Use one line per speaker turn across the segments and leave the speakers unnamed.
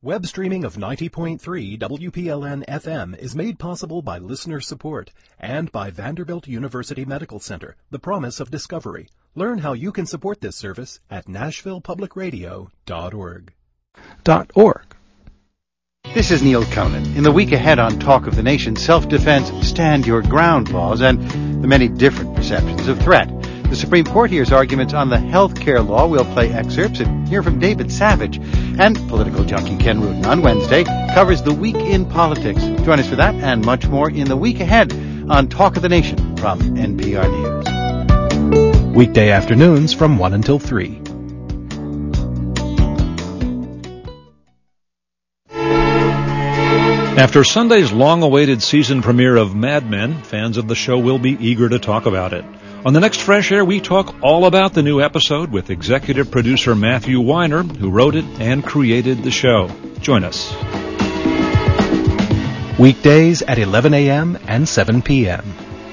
Web streaming of 90.3 WPLN-FM is made possible by listener support and by Vanderbilt University Medical Center, the promise of discovery. Learn how you can support this service at NashvillePublicRadio.org.
This is Neil Conan. In the week ahead on Talk of the Nation, self-defense, stand your ground laws, and the many different perceptions of threat. The Supreme Court hears arguments on the health care law. We'll play excerpts and hear from David Savage. And political junkie Ken Rudin on Wednesday covers the week in politics. Join us for that and much more in the week ahead on Talk of the Nation from NPR News.
Weekday afternoons from 1 until 3.
After Sunday's long-awaited season premiere of Mad Men, fans of the show will be eager to talk about it. On the next Fresh Air, we talk all about the new episode with executive producer Matthew Weiner, who wrote it and created the show. Join us.
Weekdays at 11 a.m. and 7 p.m.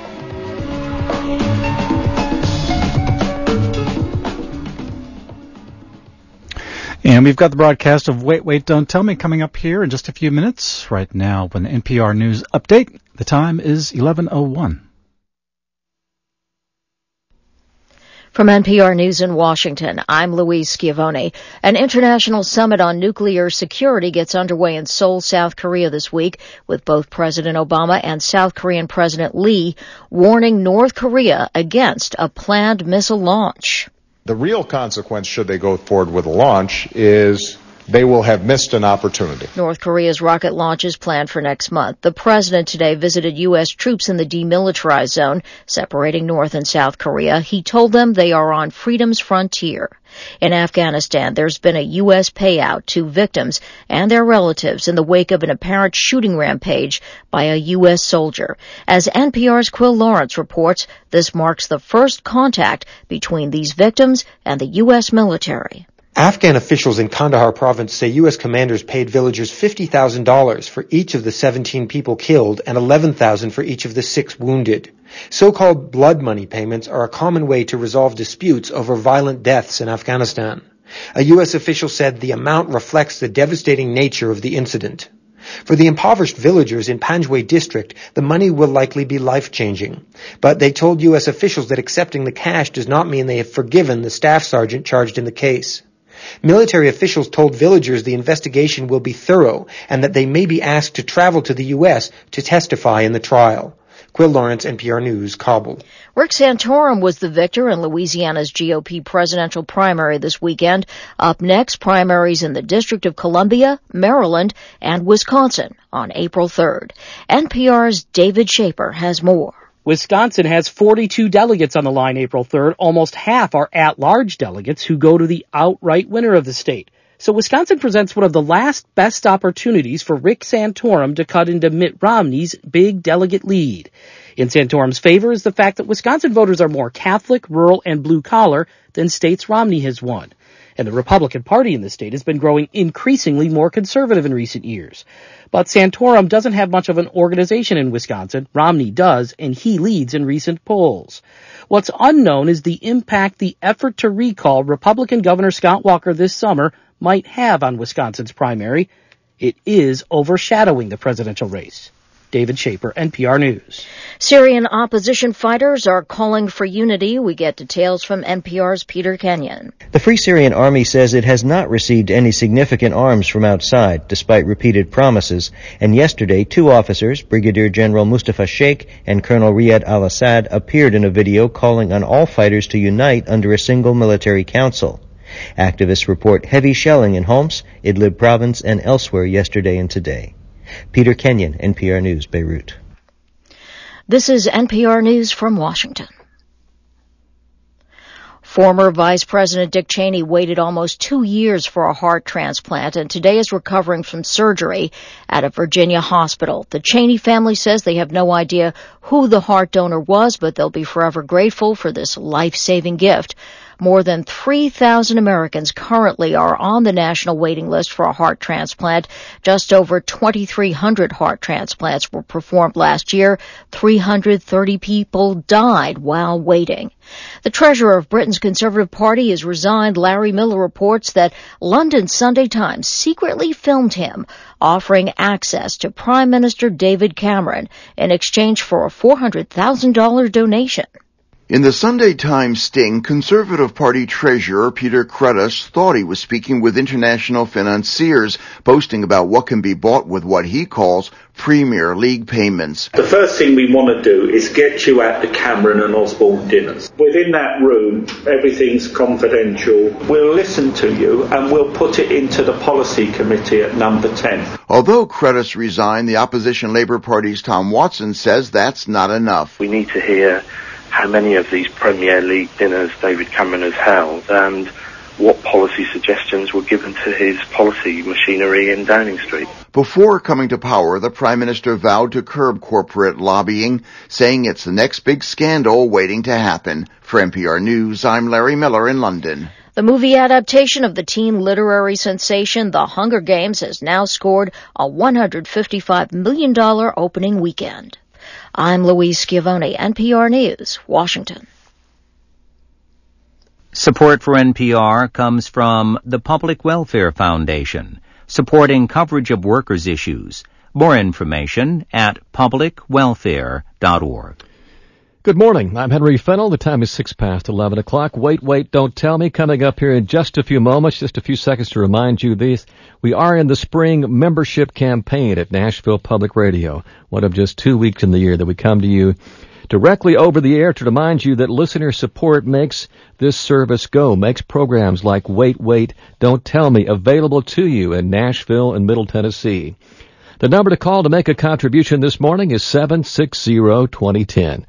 And we've got the broadcast of Wait, Wait, Don't Tell Me coming up here in just a few minutes. Right now, an NPR News update. The time is 11:01.
From NPR News in Washington, I'm Louise Schiavone. An international summit on nuclear security gets underway in Seoul, South Korea this week, with both President Obama and South Korean President Lee warning North Korea against a planned missile launch.
The real consequence, should they go forward with a launch, is they will have missed an opportunity.
North Korea's rocket launch is planned for next month. The president today visited U.S. troops in the demilitarized zone, separating North and South Korea. He told them they are on freedom's frontier. In Afghanistan, there's been a U.S. payout to victims and their relatives in the wake of an apparent shooting rampage by a U.S. soldier. As NPR's Quill Lawrence reports, this marks the first contact between these victims and the U.S. military.
Afghan officials in Kandahar province say U.S. commanders paid villagers $50,000 for each of the 17 people killed and $11,000 for each of the 6 wounded. So-called blood money payments are a common way to resolve disputes over violent deaths in Afghanistan. A U.S. official said the amount reflects the devastating nature of the incident. For the impoverished villagers in Panjwai district, the money will likely be life-changing. But they told U.S. officials that accepting the cash does not mean they have forgiven the staff sergeant charged in the case. Military officials told villagers the investigation will be thorough and that they may be asked to travel to the U.S. to testify in the trial. Quill Lawrence, NPR News, Kabul.
Rick Santorum was the victor in Louisiana's GOP presidential primary this weekend. Up next, primaries in the District of Columbia, Maryland, and Wisconsin on April 3rd. NPR's David Shaper has more.
Wisconsin has 42 delegates on the line April 3rd. Almost half are at-large delegates who go to the outright winner of the state. So Wisconsin presents one of the last best opportunities for Rick Santorum to cut into Mitt Romney's big delegate lead. In Santorum's favor is the fact that Wisconsin voters are more Catholic, rural, and blue-collar than states Romney has won. And the Republican Party in the state has been growing increasingly more conservative in recent years. But Santorum doesn't have much of an organization in Wisconsin. Romney does, and he leads in recent polls. What's unknown is the impact the effort to recall Republican Governor Scott Walker this summer might have on Wisconsin's primary. It is overshadowing the presidential race. David Shaper, NPR News.
Syrian opposition fighters are calling for unity. We get details from NPR's Peter Kenyon.
The Free Syrian Army says it has not received any significant arms from outside, despite repeated promises. And yesterday, 2 officers, Brigadier General Mustafa Sheikh and Colonel Riyad al-Assad, appeared in a video calling on all fighters to unite under a single military council. Activists report heavy shelling in Homs, Idlib province, and elsewhere yesterday and today. Peter Kenyon, NPR News, Beirut.
This is NPR News from Washington. Former Vice President Dick Cheney waited almost 2 years for a heart transplant and today is recovering from surgery at a Virginia hospital. The Cheney family says they have no idea who the heart donor was, but they'll be forever grateful for this life-saving gift. More than 3,000 Americans currently are on the national waiting list for a heart transplant. Just over 2,300 heart transplants were performed last year. 330 people died while waiting. The treasurer of Britain's Conservative Party has resigned. Larry Miller reports that London's Sunday Times secretly filmed him offering access to Prime Minister David Cameron in exchange for a $400,000 donation.
In the Sunday Times sting, Conservative Party Treasurer Peter Cruddas thought he was speaking with international financiers, boasting about what can be bought with what he calls Premier League payments.
The first thing we want to do is get you at the Cameron and Osborne dinners. Within that room, everything's confidential. We'll listen to you and we'll put it into the policy committee at number 10.
Although Cruddas resigned, the opposition Labour Party's Tom Watson says that's not enough.
We need to hear how many of these Premier League dinners David Cameron has held and what policy suggestions were given to his policy machinery in Downing Street.
Before coming to power, the Prime Minister vowed to curb corporate lobbying, saying it's the next big scandal waiting to happen. For NPR News, I'm Larry Miller in London.
The movie adaptation of the teen literary sensation The Hunger Games has now scored a $155 million opening weekend. I'm Louise Schiavone, NPR News, Washington.
Support for NPR comes from the Public Welfare Foundation, supporting coverage of workers' issues. More information at publicwelfare.org.
Good morning. I'm Henry Fennell. The time is 11:06. Wait, don't tell me. Coming up here in just a few moments, just a few seconds to remind you this. We are in the spring membership campaign at Nashville Public Radio. One of just 2 weeks in the year that we come to you directly over the air to remind you that listener support makes this service go, makes programs like Wait, Don't Tell Me available to you in Nashville and Middle Tennessee. The number to call to make a contribution this morning is 760-2010.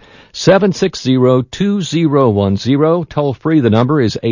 760-2010. Toll free, the number is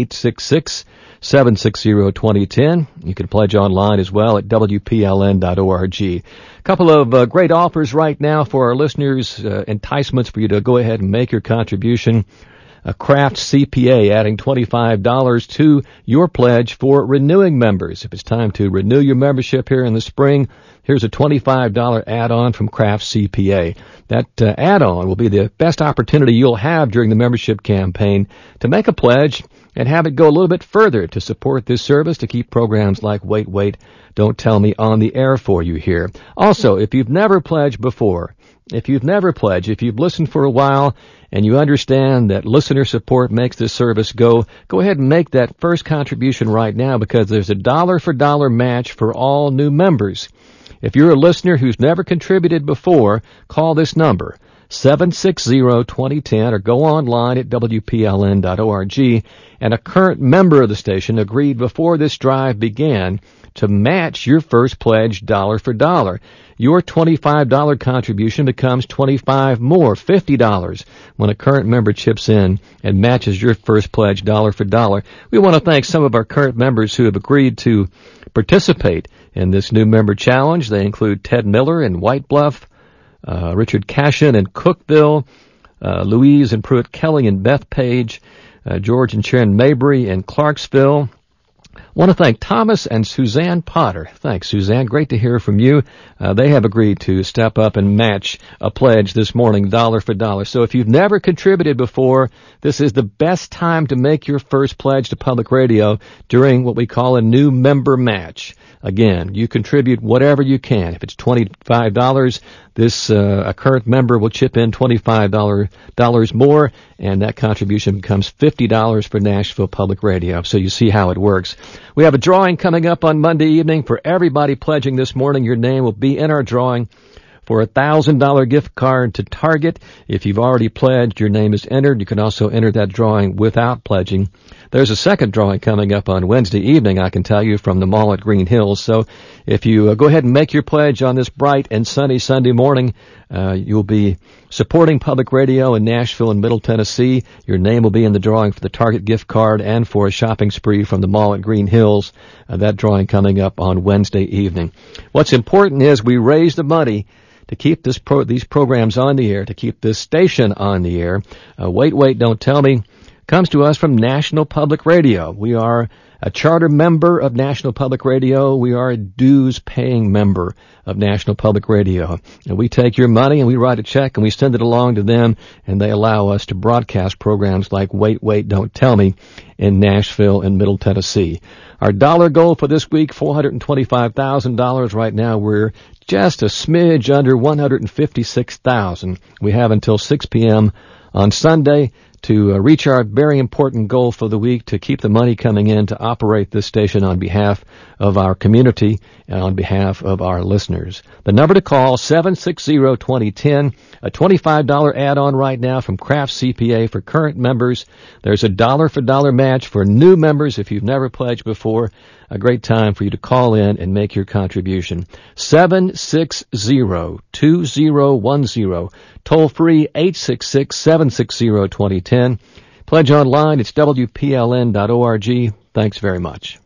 866-760-2010. You can pledge online as well at WPLN.org. A couple of great offers right now for our listeners, enticements for you to go ahead and make your contribution. A Kraft CPA adding $25 to your pledge for renewing members. If it's time to renew your membership here in the spring, here's a $25 add-on from Kraft CPA. That add-on will be the best opportunity you'll have during the membership campaign to make a pledge and have it go a little bit further to support this service, to keep programs like Wait, Don't Tell Me on the air for you here. Also, if you've never pledged before, if you've listened for a while and you understand that listener support makes this service go ahead and make that first contribution right now, because there's a dollar-for-dollar match for all new members. If you're a listener who's never contributed before, call this number, 760-2010, or go online at WPLN.org. And a current member of the station agreed before this drive began to match your first pledge dollar for dollar. Your $25 contribution becomes $25 more, $50, when a current member chips in and matches your first pledge dollar for dollar. We want to thank some of our current members who have agreed to participate in this new member challenge. They include Ted Miller in White Bluff, Richard Cashin in Cookville, Louise and Pruitt Kelly in Bethpage, George and Sharon Mabry in Clarksville. I want to thank Thomas and Suzanne Potter. Thanks, Suzanne. Great to hear from you. They have agreed to step up and match a pledge this morning, dollar for dollar. So if you've never contributed before, this is the best time to make your first pledge to public radio during what we call a new member match. Again, you contribute whatever you can. If it's $25, a current member will chip in $25 more, and that contribution becomes $50 for Nashville Public Radio. So you see how it works. We have a drawing coming up on Monday evening. For everybody pledging this morning, your name will be in our drawing for a $1,000 gift card to Target. If you've already pledged, your name is entered. You can also enter that drawing without pledging. There's a second drawing coming up on Wednesday evening, I can tell you, from the mall at Green Hills. So if you go ahead and make your pledge on this bright and sunny Sunday morning, you'll be supporting public radio in Nashville and Middle Tennessee. Your name will be in the drawing for the Target gift card and for a shopping spree from the mall at Green Hills. That drawing coming up on Wednesday evening. What's important is we raise the money to keep these programs on the air, to keep this station on the air. Wait, Don't Tell Me comes to us from National Public Radio. We are a charter member of National Public Radio. We are a dues-paying member of National Public Radio. And we take your money and we write a check and we send it along to them, and they allow us to broadcast programs like Wait, Wait, Don't Tell Me in Nashville and Middle Tennessee. Our dollar goal for this week, $425,000. Right now we're just a smidge under $156,000. We have until 6 p.m. on Sunday to reach our very important goal for the week, to keep the money coming in to operate this station on behalf of our community and on behalf of our listeners. The number to call, 760-2010, a $25 add-on right now from Kraft CPA for current members. There's a dollar-for-dollar match for new members if you've never pledged before. A great time for you to call in and make your contribution. 760-2010. Toll free 866-760-2010. Pledge online. It's WPLN.org. Thanks very much.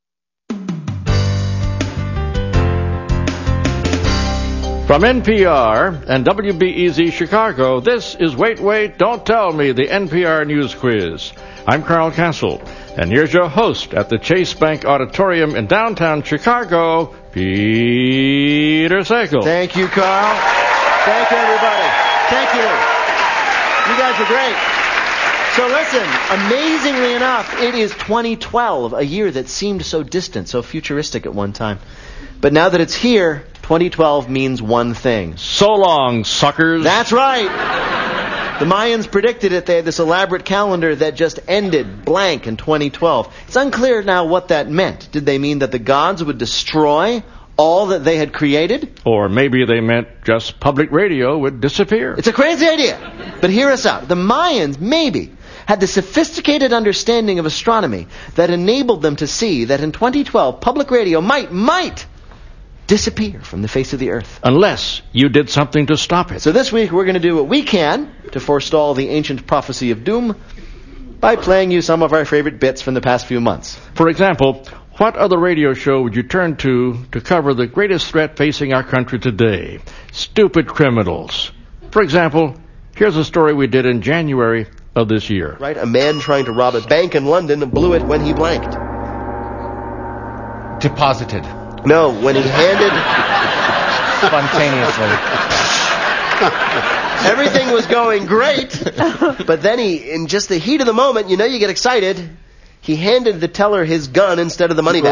From NPR and WBEZ Chicago, this is Wait, Wait, Don't Tell Me, the NPR News Quiz. I'm Carl Castle, and here's your host at the Chase Bank Auditorium in downtown Chicago, Peter Sagal.
Thank you, Carl. Thank you, everybody. Thank you. You guys are great. So listen, amazingly enough, it is 2012, a year that seemed so distant, so futuristic at one time. But now that it's here, 2012 means one thing.
So long, suckers.
That's right. The Mayans predicted it. They had this elaborate calendar that just ended blank in 2012. It's unclear now what that meant. Did they mean that the gods would destroy all that they had created?
Or maybe they meant just public radio would disappear.
It's a crazy idea. But hear us out. The Mayans, maybe, had the sophisticated understanding of astronomy that enabled them to see that in 2012, public radio might disappear from the face of the earth.
Unless you did something to stop it.
So this week we're going to do what we can to forestall the ancient prophecy of doom by playing you some of our favorite bits from the past few months.
For example, what other radio show would you turn to cover the greatest threat facing our country today? Stupid criminals. For example, here's a story we did in January of this year.
Right, a man trying to rob a bank in London blew it when he blanked.
Deposited.
No, when he handed...
Spontaneously.
Everything was going great, but then in just the heat of the moment, you get excited, he handed the teller his gun instead of the money bag.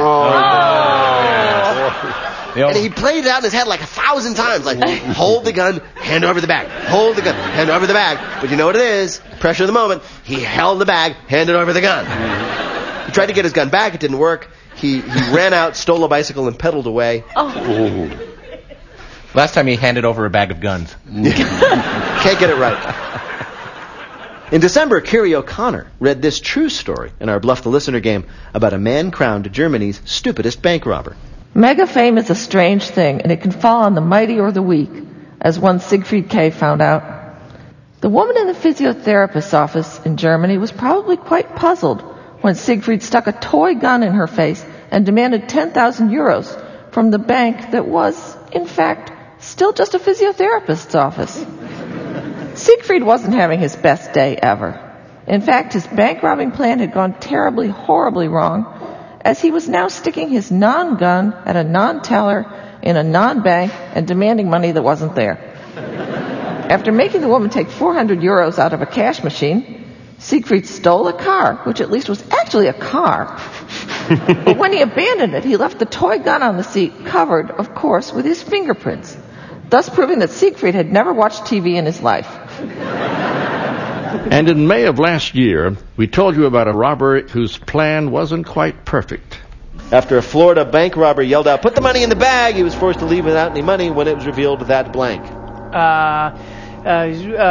And he played it out in his head like 1,000 times, like, hold the gun, hand over the bag, hold the gun, hand over the bag. But you know what it is? Pressure of the moment. He held the bag, handed over the gun. He tried to get his gun back, it didn't work. He ran out, stole a bicycle, and pedaled away.
Oh. Last time he handed over a bag of guns.
Can't get it right. In December, Kerry O'Connor read this true story in our Bluff the Listener game about a man crowned Germany's stupidest bank robber.
Mega fame is a strange thing, and it can fall on the mighty or the weak, as one Siegfried K. found out. The woman in the physiotherapist's office in Germany was probably quite puzzled when Siegfried stuck a toy gun in her face and demanded 10,000 euros from the bank that was, in fact, still just a physiotherapist's office. Siegfried wasn't having his best day ever. In fact, his bank robbing plan had gone terribly, horribly wrong, as he was now sticking his non-gun at a non-teller in a non-bank and demanding money that wasn't there. After making the woman take 400 euros out of a cash machine, Siegfried stole a car, which at least was actually a car. But when he abandoned it, he left the toy gun on the seat, covered, of course, with his fingerprints, thus proving that Siegfried had never watched TV in his life.
And in May of last year, we told you about a robber whose plan wasn't quite perfect.
After a Florida bank robber yelled out, "Put the money in the bag," he was forced to leave without any money when it was revealed that blank.
I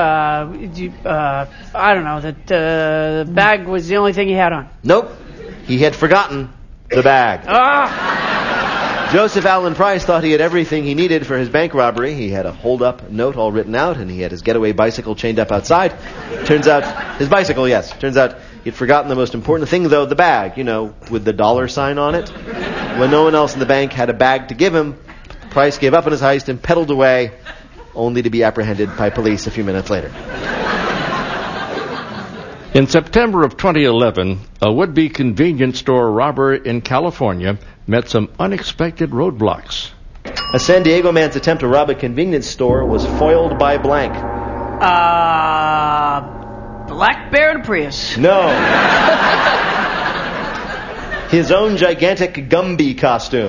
don't know, that the bag was the only thing he had on.
Nope. He had forgotten the bag. Joseph Allen Price thought he had everything he needed for his bank robbery. He had a hold-up note all written out, and he had his getaway bicycle chained up outside. Turns out, his bicycle, yes. Turns out he'd forgotten the most important thing, though, the bag, with the dollar sign on it. When no one else in the bank had a bag to give him, Price gave up on his heist and pedaled away, only to be apprehended by police a few minutes later.
In September of 2011, a would-be convenience store robber in California met some unexpected roadblocks.
A San Diego man's attempt to rob a convenience store was foiled by blank.
Black Bear and Prius.
No. His own gigantic Gumby costume.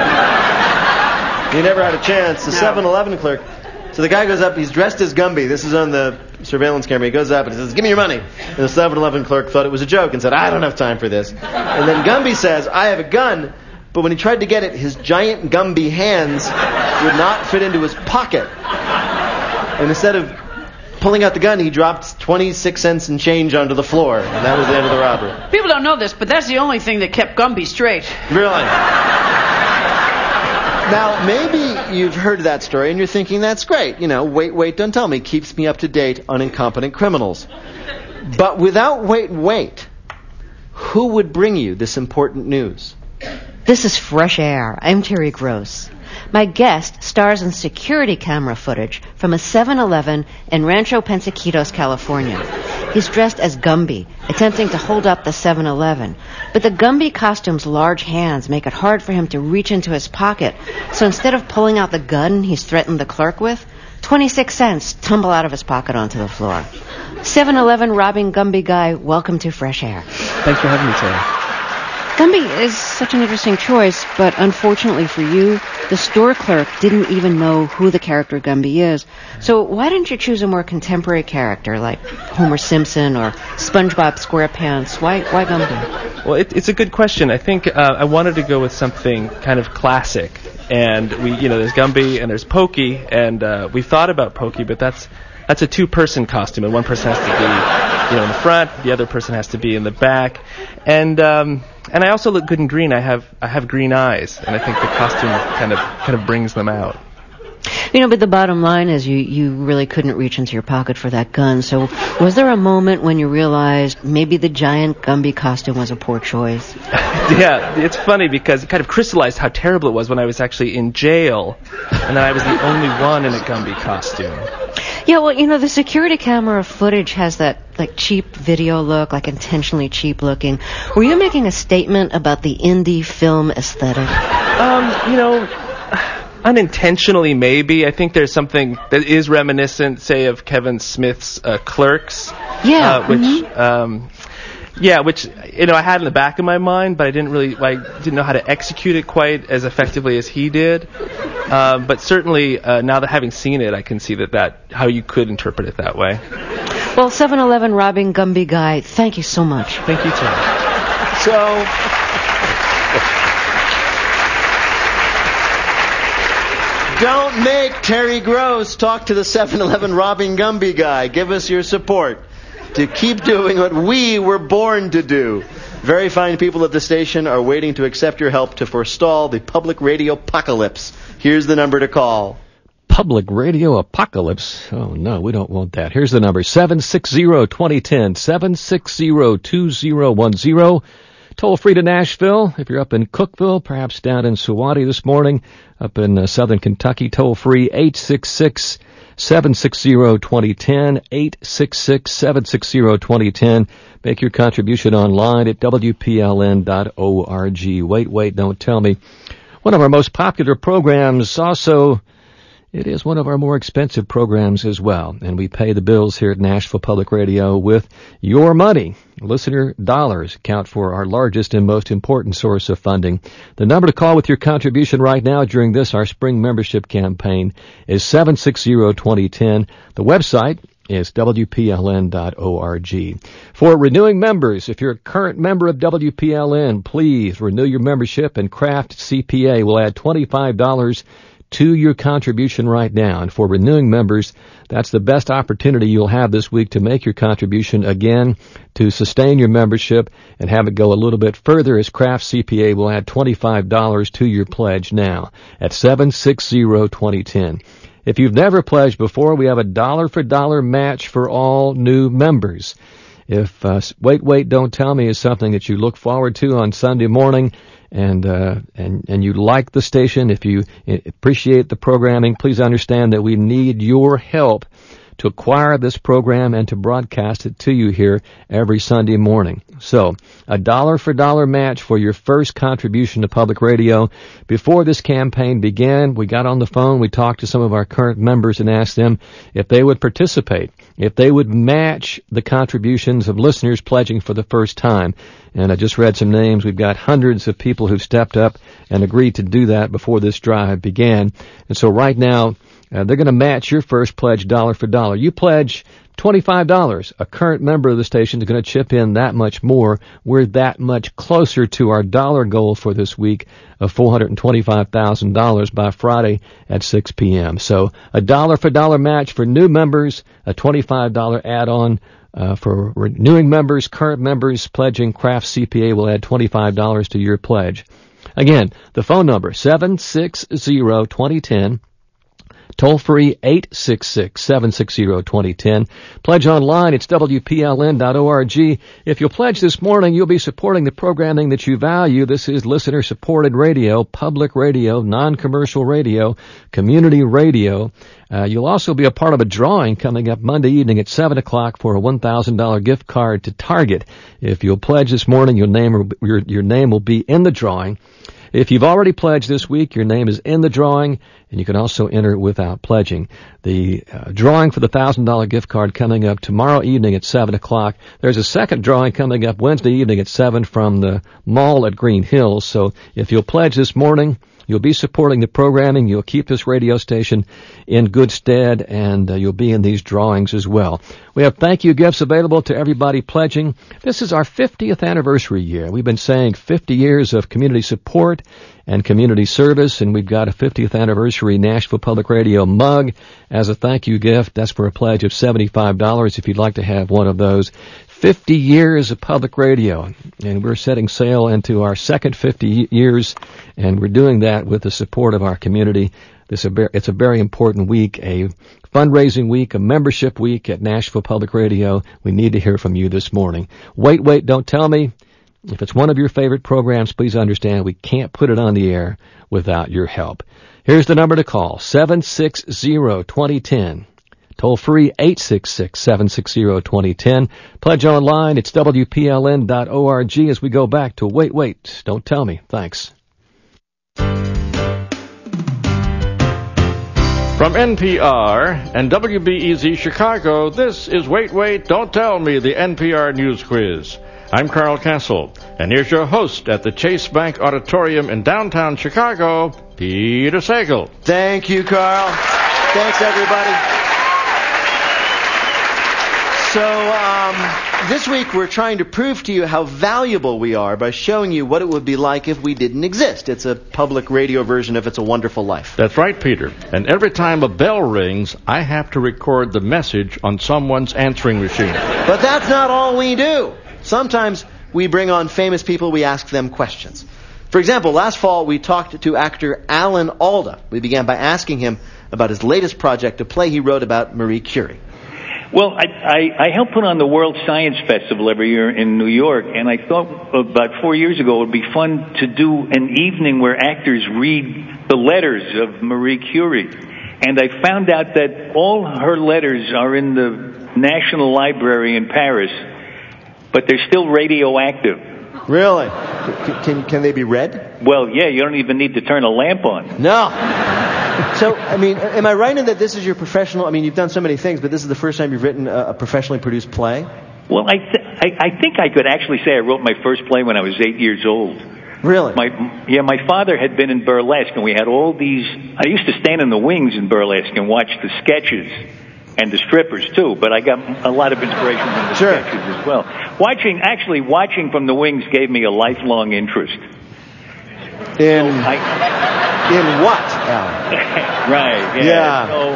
He never had a chance. The 7-Eleven clerk. So the guy goes up, he's dressed as Gumby. This is on the surveillance camera. He goes up and says, "Give me your money." And the 7-Eleven clerk thought it was a joke and said, "I don't have time for this." And then Gumby says, "I have a gun." But when he tried to get it, his giant Gumby hands would not fit into his pocket. And instead of pulling out the gun, he dropped 26 cents and change onto the floor. And that was the end of the robbery.
People don't know this, but that's the only thing that kept Gumby straight.
Really? Now, maybe you've heard that story and you're thinking, that's great. Wait, don't tell me. Keeps me up to date on incompetent criminals. But without wait, who would bring you this important news?
This is Fresh Air. I'm Terry Gross. My guest stars in security camera footage from a 7-Eleven in Rancho Pensaquitos, California. He's dressed as Gumby, attempting to hold up the 7-Eleven. But the Gumby costume's large hands make it hard for him to reach into his pocket. So instead of pulling out the gun he's threatened the clerk with, 26 cents tumble out of his pocket onto the floor. 7-Eleven robbing Gumby guy, welcome to Fresh Air.
Thanks for having me, Terry.
Gumby is such an interesting choice, but unfortunately for you, the store clerk didn't even know who the character Gumby is. So why didn't you choose a more contemporary character like Homer Simpson or SpongeBob SquarePants? Why Gumby?
Well, it's a good question. I think I wanted to go with something kind of classic. And there's Gumby and there's Pokey, and we thought about Pokey, but that's a two-person costume, and one person has to be, in the front, the other person has to be in the back, and I also look good in green. I have green eyes, and I think the costume kind of brings them out.
But the bottom line is you really couldn't reach into your pocket for that gun. So was there a moment when you realized maybe the giant Gumby costume was a poor choice?
Yeah, it's funny because it kind of crystallized how terrible it was when I was actually in jail, and then I was the only one in a Gumby costume.
Yeah, well, the security camera footage has that, cheap video look, intentionally cheap looking. Were you making a statement about the indie film aesthetic?
Unintentionally, maybe. I think there's something that is reminiscent, say, of Kevin Smith's Clerks.
Yeah.
Which I had in the back of my mind, but I didn't know how to execute it quite as effectively as he did. But certainly, now that having seen it, I can see that how you could interpret it that way.
Well, 7-Eleven robbing Gumby guy, thank you so much.
Thank you, Terry.
So, don't make Terry Gross talk to the 7-Eleven robbing Gumby guy. Give us your support to keep doing what we were born to do. Very fine people at the station are waiting to accept your help to forestall the public radio apocalypse. Here's the number to call.
Public radio apocalypse? Oh, no, we don't want that. Here's the number, 760-2010, 760-2010. Toll free to Nashville. If you're up in Cookeville, perhaps down in Suwanee this morning, up in southern Kentucky, toll free 866-760-2010, 866-760-2010. Make your contribution online at WPLN.org. Wait, don't tell me. One of our most popular programs, also, it is one of our more expensive programs as well, and we pay the bills here at Nashville Public Radio with your money. Listener dollars account for our largest and most important source of funding. The number to call with your contribution right now during our spring membership campaign is 760-2010. The website is WPLN.org. For renewing members, if you're a current member of WPLN, please renew your membership, and Craft CPA will add $25 to your contribution right now. And for renewing members, that's the best opportunity you'll have this week to make your contribution again, to sustain your membership and have it go a little bit further, as Craft CPA will add $25 to your pledge now at 760-2010. If you've never pledged before, we have a dollar-for-dollar match for all new members. If Wait, Don't Tell Me is something that you look forward to on Sunday morning, and you like the station, if you appreciate the programming, please understand that we need your help to acquire this program and to broadcast it to you here every Sunday morning. So, a dollar-for-dollar match for your first contribution to public radio. Before this campaign began, we got on the phone, we talked to some of our current members and asked them if they would participate, if they would match the contributions of listeners pledging for the first time. And I just read some names. We've got hundreds of people who've stepped up and agreed to do that before this drive began. And so right now, they're going to match your first pledge dollar for dollar. You pledge $25. A current member of the station is going to chip in that much more. We're that much closer to our dollar goal for this week of $425,000 by Friday at 6 p.m. So a dollar-for-dollar match for new members, a $25 add-on for renewing members. Current members pledging Kraft CPA will add $25 to your pledge. Again, the phone number, 760-2010. Toll-free 866-760-2010. Pledge online, it's WPLN.org. If you'll pledge this morning, you'll be supporting the programming that you value. This is listener-supported radio, public radio, non-commercial radio, community radio. You'll also be a part of a drawing coming up Monday evening at 7 o'clock for a $1,000 gift card to Target. If you'll pledge this morning, your name will be in the drawing. If you've already pledged this week, your name is in the drawing, and you can also enter without pledging. The drawing for the $1,000 gift card coming up tomorrow evening at 7 o'clock. There's a second drawing coming up Wednesday evening at 7 from the mall at Green Hills. So if you'll pledge this morning, you'll be supporting the programming. You'll keep this radio station in good stead, and you'll be in these drawings as well. We have thank you gifts available to everybody pledging. This is our 50th anniversary year. We've been saying 50 years of community support and community service, and we've got a 50th anniversary Nashville Public Radio mug as a thank you gift. That's for a pledge of $75 if you'd like to have one of those. 50 years of public radio, and we're setting sail into our second 50 years, and we're doing that with the support of our community. It's a very important week, a fundraising week, a membership week at Nashville Public Radio. We need to hear from you this morning. Wait, don't tell me. If it's one of your favorite programs, please understand we can't put it on the air without your help. Here's the number to call, 760-2010. Toll free, 866-760-2010. Pledge online, it's WPLN.org as we go back to Wait, Don't Tell Me. Thanks.
From NPR and WBEZ Chicago, this is Wait, Don't Tell Me, the NPR News Quiz. I'm Carl Castle, and here's your host at the Chase Bank Auditorium in downtown Chicago, Peter Sagal.
Thank you, Carl. Thanks, everybody. So, this week we're trying to prove to you how valuable we are by showing you what it would be like if we didn't exist. It's a public radio version of It's a Wonderful Life.
That's right, Peter. And every time a bell rings, I have to record the message on someone's answering machine.
But that's not all we do. Sometimes we bring on famous people, we ask them questions. For example, last fall we talked to actor Alan Alda. We began by asking him about his latest project, a play he wrote about Marie Curie.
Well, I help put on the World Science Festival every year in New York, and I thought about 4 years ago it would be fun to do an evening where actors read the letters of Marie Curie. And I found out that all her letters are in the National Library in Paris, but they're still radioactive.
Really? Can they be read?
Well, yeah, you don't even need to turn a lamp on.
No. So, I mean, am I right in that this is your professional, I mean, you've done so many things, but this is the first time you've written a professionally produced play?
Well, I think I could actually say I wrote my first play when I was 8 years old.
Really?
My father had been in burlesque, and we had all these, I used to stand in the wings in burlesque and watch the sketches. And the strippers, too, but I got a lot of inspiration from the sketches as well. Watching from the wings gave me a lifelong interest.
In what, Alan?
Right, yeah. So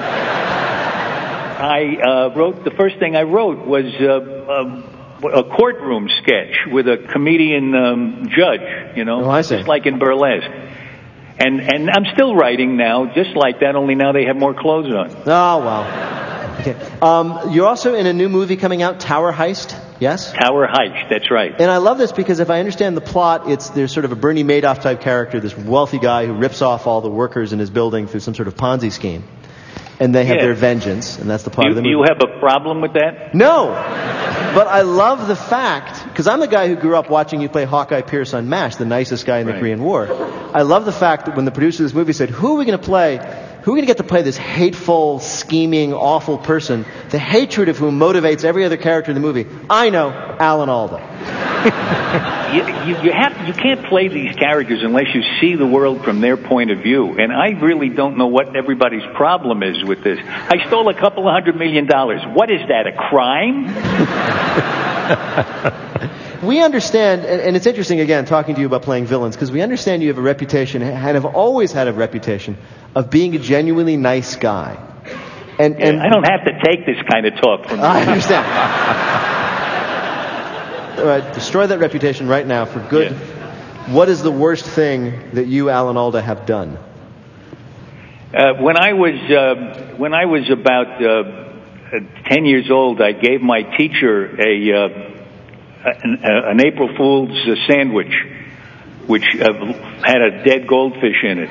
I wrote, the first thing I wrote was a courtroom sketch with a comedian judge, you know.
Oh, I see.
Just like in burlesque. And I'm still writing now, just like that, only now they have more clothes on.
Oh, well. Okay. You're also in a new movie coming out, Tower Heist, yes?
Tower Heist, that's right.
And I love this because if I understand the plot, there's sort of a Bernie Madoff type character, this wealthy guy who rips off all the workers in his building through some sort of Ponzi scheme. and they have their vengeance, and that's the part of the movie.
You have a problem with that?
No! But I love the fact, because I'm the guy who grew up watching you play Hawkeye Pierce on MASH, the nicest guy in the Korean War. I love the fact that when the producer of this movie said, who are we going to get to play this hateful, scheming, awful person, the hatred of whom motivates every other character in the movie? I know, Alan Alda.
You can't play these characters unless you see the world from their point of view. And I really don't know what everybody's problem is with this. I stole a couple of $100 million. What is that, a crime?
We understand, and it's interesting, again, talking to you about playing villains, because we understand you have a reputation, and have always had a reputation, of being a genuinely nice guy. And
I don't have to take this kind of talk from you.
I understand. All right, destroy that reputation right now for good. Yeah. What is the worst thing that you, Alan Alda, have done?
When I was about 10 years old, I gave my teacher an April Fool's sandwich, which had a dead goldfish in it.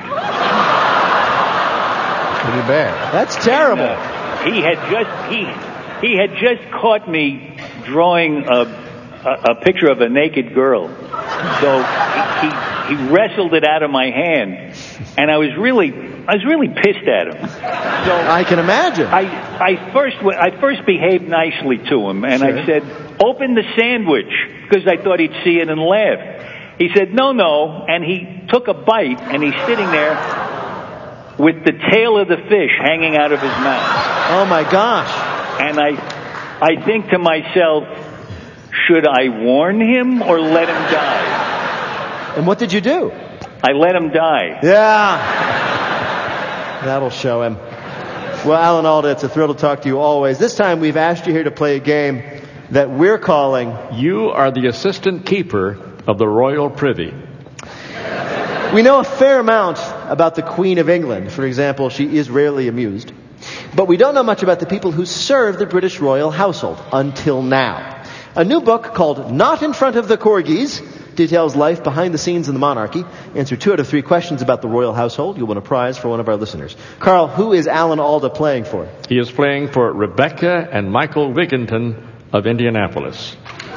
Pretty bad. That's terrible.
He had just caught me drawing a picture of a naked girl, so he wrestled it out of my hand, and I was really pissed at him. So
I can imagine.
I first behaved nicely to him, and I said, "Open the sandwich," because I thought he'd see it and laugh. He said, "No," and he took a bite, and he's sitting there with the tail of the fish hanging out of his mouth.
Oh my gosh!
And I think to myself, should I warn him or let him die?
And what did you do?
I let him die.
Yeah. That'll show him. Well, Alan Alda, it's a thrill to talk to you always. This time we've asked you here to play a game that we're calling
You Are the Assistant Keeper of the Royal Privy.
We know a fair amount about the Queen of England. For example, she is rarely amused. But we don't know much about the people who serve the British royal household until now. A new book called Not in Front of the Corgis details life behind the scenes in the monarchy. Answer 2 out of 3 questions about the royal household. You'll win a prize for one of our listeners. Carl, who is Alan Alda playing for?
He is playing for Rebecca and Michael Wigginton of Indianapolis.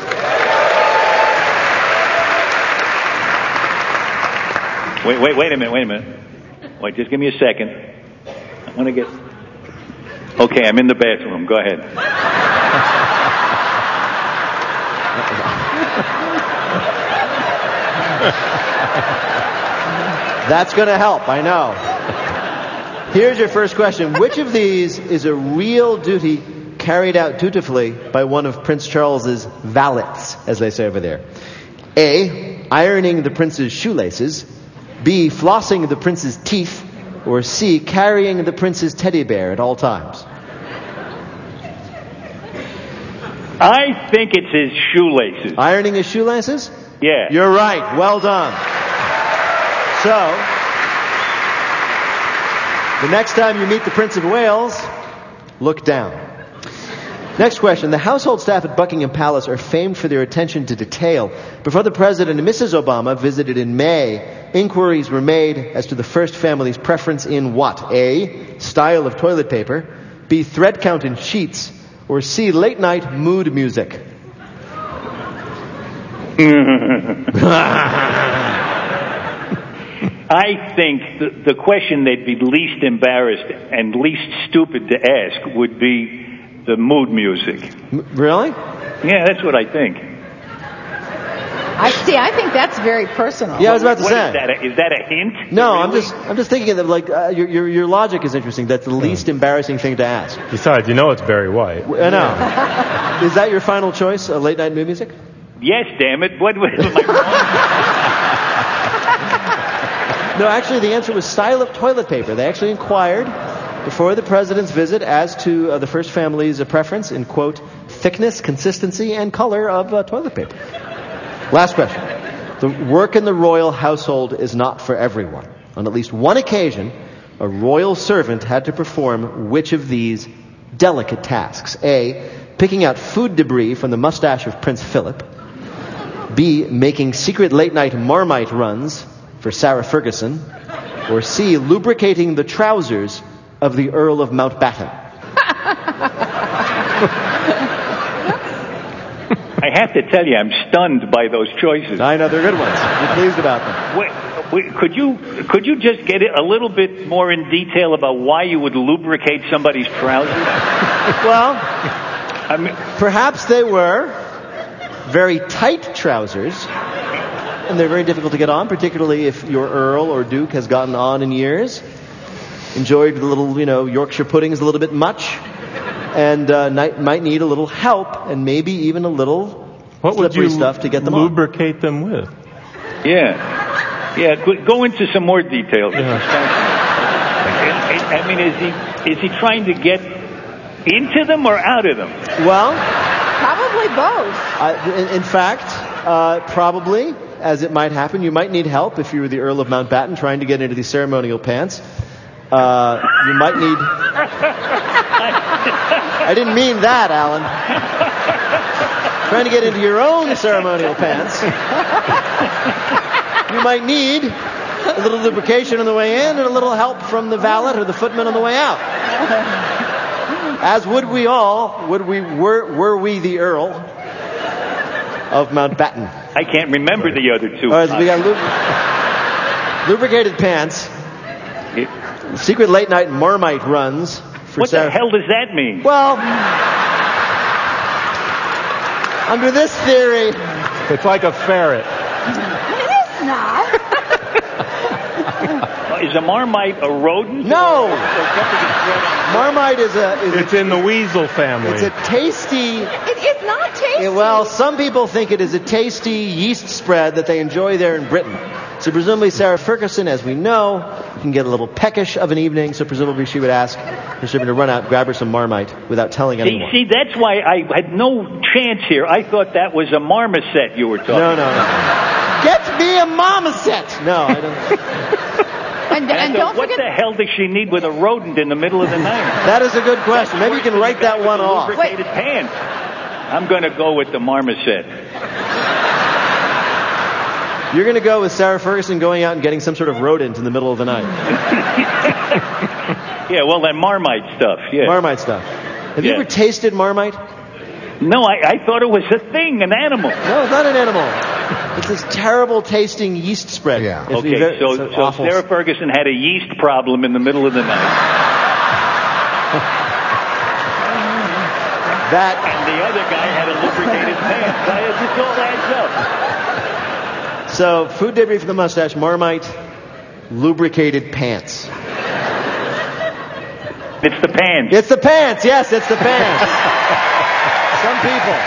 Wait a minute. Wait, just give me a second. I want to get... Okay, I'm in the bathroom. Go ahead.
That's going to help, I know. Here's your first question. Which of these is a real duty carried out dutifully by one of Prince Charles's valets, as they say over there? A, ironing the prince's shoelaces. B, flossing the prince's teeth. Or C, carrying the prince's teddy bear at all times.
I think it's his shoelaces.
Ironing his shoelaces?
Yeah.
You're right. Well done. So, the next time you meet the Prince of Wales, look down. Next question. The household staff at Buckingham Palace are famed for their attention to detail. Before the President and Mrs. Obama visited in May, inquiries were made as to the first family's preference in what? A, style of toilet paper. B, thread count in sheets. Or C, late night mood music.
I think the question they'd be least embarrassed and least stupid to ask would be the mood music.
Really?
Yeah, that's what I think.
I think that's very personal.
Yeah, I was about to say.
Is that a hint?
No,
really?
I'm just thinking that your logic is interesting. That's the least embarrassing thing to ask.
Besides, it's Barry White.
I know. Is that your final choice? Late night mood music?
Yes, damn it. What am I wrong?
No, actually, the answer was style of toilet paper. They actually inquired before the president's visit as to the first family's preference in, quote, thickness, consistency, and color of toilet paper. Last question. The work in the royal household is not for everyone. On at least one occasion, a royal servant had to perform which of these delicate tasks? A, picking out food debris from the mustache of Prince Philip. B, making secret late-night Marmite runs for Sarah Ferguson. Or C, lubricating the trousers of the Earl of Mountbatten?
I have to tell you, I'm stunned by those choices.
I know, they're good ones. You're pleased about them.
Wait, could you just get a little bit more in detail about why you would lubricate somebody's trousers?
Well, I mean, perhaps they were very tight trousers, and they're very difficult to get on, particularly if your Earl or Duke has gotten on in years. Enjoyed the little, Yorkshire puddings a little bit much, and might need a little help, and maybe even a little slippery stuff to get them
lubricate them with?
Yeah. Go into some more details. Yeah. I mean, is he trying to get into them or out of them?
Well,
probably both.
In fact, probably, as it might happen, you might need help if you were the Earl of Mountbatten trying to get into these ceremonial pants. You might need... I didn't mean that, Alan. Trying to get into your own ceremonial pants. You might need a little lubrication on the way in and a little help from the valet or the footman on the way out. As would we all, were we the Earl of Mountbatten.
I can't remember the other two.
All right, so we got lubricated pants. Secret late night Marmite runs.
What the hell does that mean?
Well, under this theory,
it's like a ferret.
It is not.
Is a Marmite a rodent?
No. Marmite is
it's in the weasel family.
It's a tasty...
It is not tasty.
Well, some people think it is a tasty yeast spread that they enjoy there in Britain. So presumably Sarah Ferguson, as we know, can get a little peckish of an evening, so presumably she would ask her servant to run out and grab her some Marmite without telling anyone.
See, that's why I had no chance here. I thought that was a marmoset you were talking about.
No. Get me a marmoset! No, I don't...
And don't
what
forget...
the hell does she need with a rodent in the middle of the night?
That is a good question. Maybe you can write that one off.
Lubricated pants. I'm going to go with the marmoset.
You're going to go with Sarah Ferguson going out and getting some sort of rodent in the middle of the night.
Yeah, well, that Marmite stuff. Yeah.
Marmite stuff. Have you ever tasted Marmite?
No, I thought it was a thing, an animal.
No, it's not an animal. It's this terrible tasting yeast spread.
Yeah.
Okay, so Sarah Ferguson had a yeast problem in the middle of the night. And the other guy had a lubricated pants. This all adds up.
So, food debris for the mustache, Marmite, lubricated pants.
It's the pants.
It's the pants, yes, it's the pants. Some people.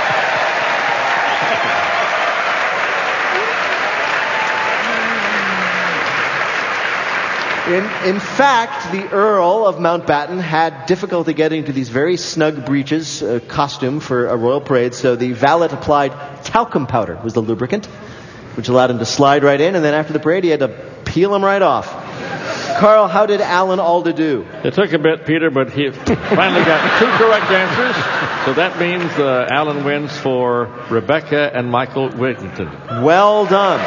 In fact, the Earl of Mountbatten had difficulty getting to these very snug breeches, costume for a royal parade, so the valet applied talcum powder was the lubricant, which allowed him to slide right in, and then after the parade he had to peel him right off. Carl, how did Alan Alda do?
It took a bit, Peter, but he finally got 2 correct answers, so that means Alan wins for Rebecca and Michael Whittington.
Well done.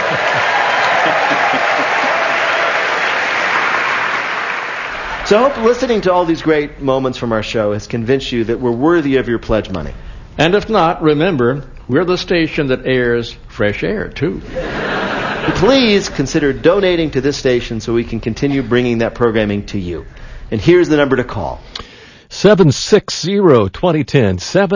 So I hope listening to all these great moments from our show has convinced you that we're worthy of your pledge money.
And if not, remember, we're the station that airs fresh air, too.
Please consider donating to this station so we can continue bringing that programming to you. And here's the number to call.
760-2010,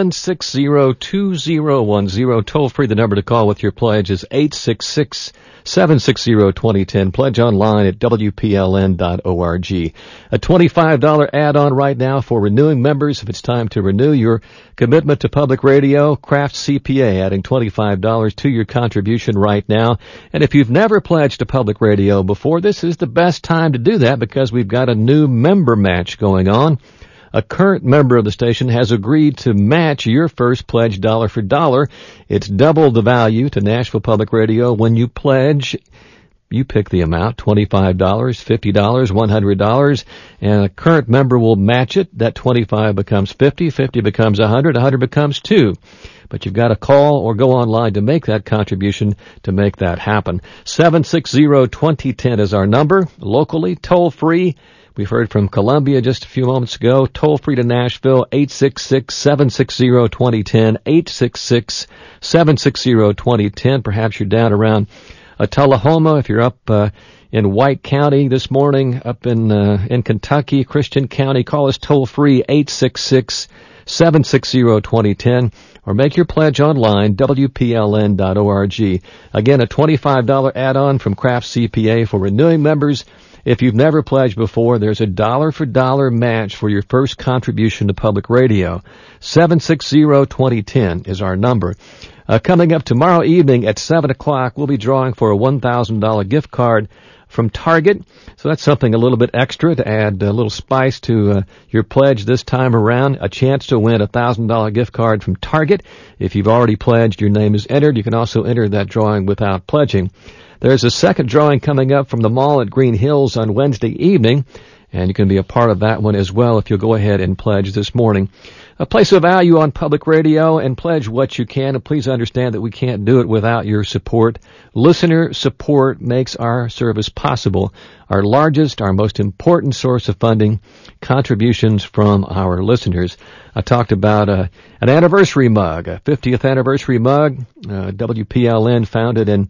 760-2010. Toll free, the number to call with your pledge is 866-760-2010. Pledge online at WPLN.org. A $25 add-on right now for renewing members. If it's time to renew your commitment to public radio, Kraft CPA adding $25 to your contribution right now. And if you've never pledged to public radio before, this is the best time to do that because we've got a new member match going on. A current member of the station has agreed to match your first pledge dollar for dollar. It's double the value to Nashville Public Radio when you pledge. You pick the amount, $25, $50, $100, and a current member will match it. That 25 becomes 50, 50 becomes 100, 100 becomes 2. But you've got to call or go online to make that contribution to make that happen. 760-2010 is our number, locally, toll-free. We've heard from Columbia just a few moments ago. Toll free to Nashville, 866-760-2010, 866-760-2010. Perhaps you're down around Tullahoma. If you're up in White County this morning, up in Kentucky, Christian County, call us toll free, 866-760-2010, or make your pledge online, WPLN.org. Again, a $25 add-on from Kraft CPA for renewing members. If you've never pledged before, there's a dollar-for-dollar match for your first contribution to public radio. 760-2010 is our number. Coming up tomorrow evening at 7 o'clock, we'll be drawing for a $1,000 gift card from Target. So that's something a little bit extra to add a little spice to your pledge this time around. A chance to win a $1,000 gift card from Target. If you've already pledged, your name is entered. You can also enter that drawing without pledging. There's a second drawing coming up from the mall at Green Hills on Wednesday evening, and you can be a part of that one as well if you'll go ahead and pledge this morning. A place of value on public radio, and pledge what you can, and please understand that we can't do it without your support. Listener support makes our service possible. Our largest, our most important source of funding, contributions from our listeners. I talked about an anniversary mug, a 50th anniversary mug, WPLN founded in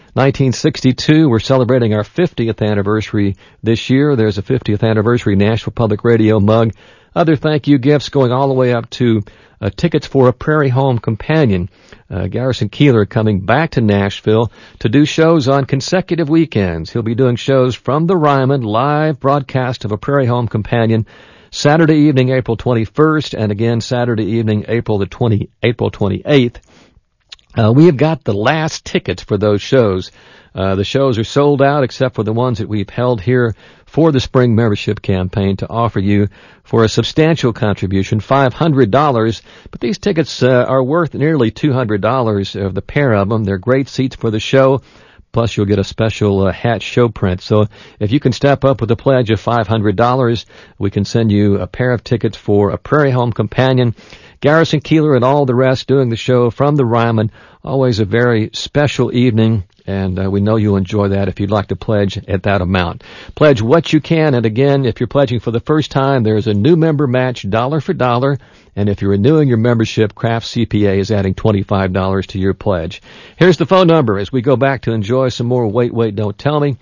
1962. We're celebrating our 50th anniversary this year. There's a 50th anniversary Nashville Public Radio mug. Other thank you gifts going all the way up to tickets for a Prairie Home Companion. Garrison Keillor coming back to Nashville to do shows on consecutive weekends. He'll be doing shows from the Ryman, live broadcast of a Prairie Home Companion, Saturday evening, April 21st, and again Saturday evening, April 28th. We have got the last tickets for those shows. The shows are sold out except for the ones that we've held here for the spring membership campaign to offer you for a substantial contribution, $500. But these tickets are worth nearly $200 of the pair of them. They're great seats for the show. Plus, you'll get a special hat show print. So if you can step up with a pledge of $500, we can send you a pair of tickets for a Prairie Home Companion. Garrison Keillor and all the rest doing the show from the Ryman. Always a very special evening, and we know you'll enjoy that if you'd like to pledge at that amount. Pledge what you can, and again, if you're pledging for the first time, there's a new member match, dollar for dollar, and if you're renewing your membership, Kraft CPA is adding $25 to your pledge. Here's the phone number as we go back to enjoy some more Wait, Wait, Don't Tell Me.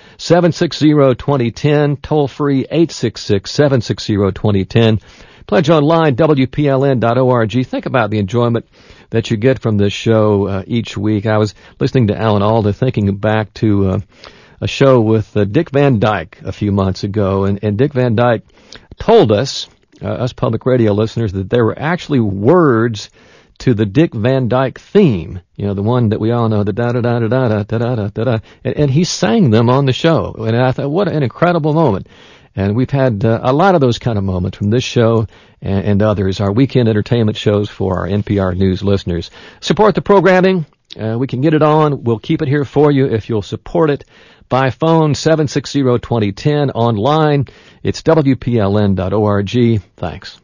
760-2010, toll free 866-760-2010. Pledge online, WPLN.org. Think about the enjoyment that you get from this show each week. I was listening to Alan Alda, thinking back to a show with Dick Van Dyke a few months ago, and Dick Van Dyke told us public radio listeners, that there were actually words to the Dick Van Dyke theme, you know, the one that we all know, the da-da-da-da-da-da-da-da-da, and he sang them on the show. And I thought, what an incredible moment. And we've had a lot of those kind of moments from this show and others, our weekend entertainment shows for our NPR News listeners. Support the programming. We can get it on. We'll keep it here for you if you'll support it. By phone, 760-2010. Online, it's WPLN.org. Thanks.